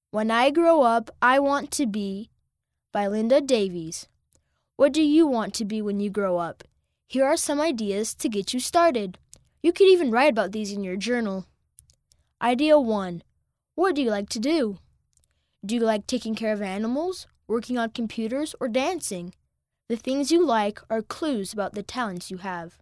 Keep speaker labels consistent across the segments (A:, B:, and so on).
A: When I Grow Up, I Want to Be by Linda Davies. What do you want to be when you grow up? Here are some ideas to get you started. You could even write about these in your journal. Idea 1. What do you like to do? Do you like taking care of animals, working on computers, or dancing? The things you like are clues about the talents you have.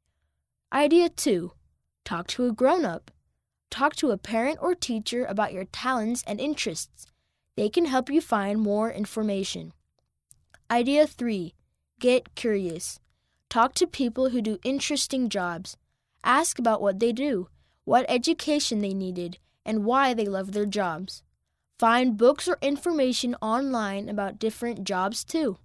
A: Idea 2. Talk to a grown-up. Talk to a parent or teacher about your talents and interests. They can help you find more information. Idea 3. Get curious. Talk to people who do interesting jobs. Ask about what they do, what education they needed, and why they love their jobs. Find books or information online about different jobs too.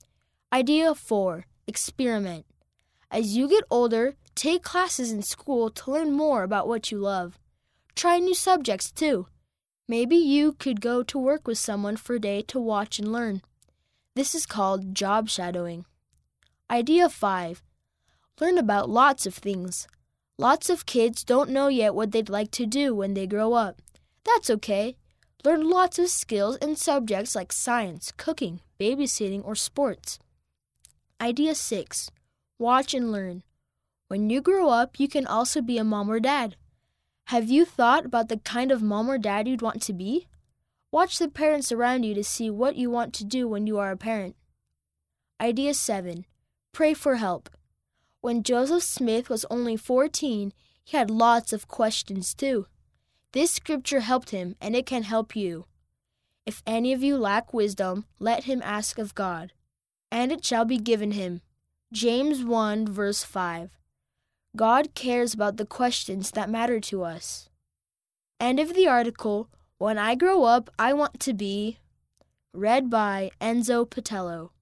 A: Idea 4. Experiment. As you get older, take classes in school to learn more about what you love. Try new subjects too. Maybe you could go to work with someone for a day to watch and learn. This is called job shadowing. Idea 5. Learn about lots of things. Lots of kids don't know yet what they'd like to do when they grow up. That's okay. Learn lots of skills in subjects like science, cooking, babysitting, or sports. Idea 6. Watch and learn. When you grow up, you can also be a mom or dad. Have you thought about the kind of mom or dad you'd want to be? Watch the parents around you to see what you want to do when you are a parent. Idea 7. Pray for help. When Joseph Smith was only 14, he had lots of questions too. This scripture helped him, and it can help you. If any of you lack wisdom, let him ask of God, and it shall be given him. James 1 verse 5. God cares about the questions that matter to us. End of the article, When I Grow Up, I Want to Be, read by Enzo Patello.